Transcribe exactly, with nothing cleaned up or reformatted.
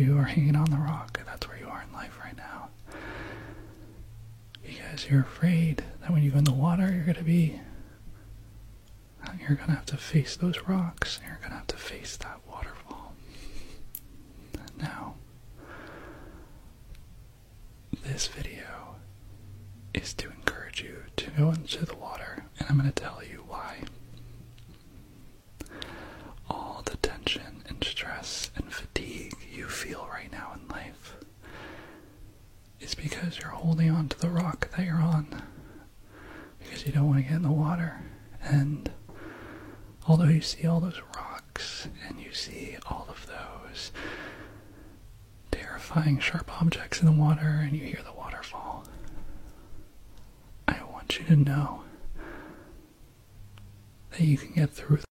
you are hanging on the rock. That's where you are in life right now. Because you're afraid that when you go in the water, you're going to be, you're going to have to face those rocks. You're going to have to face that waterfall. Now, this video is to encourage you to go into the water, and I'm going to tell you why. All the tension and stress and fatigue you feel right now in life is because you're holding on to the rock that you're on, because you don't want to get in the water. And although you see all those rocks and you see all of those terrifying sharp objects in the water and you hear the waterfall, I want you to know that you can get through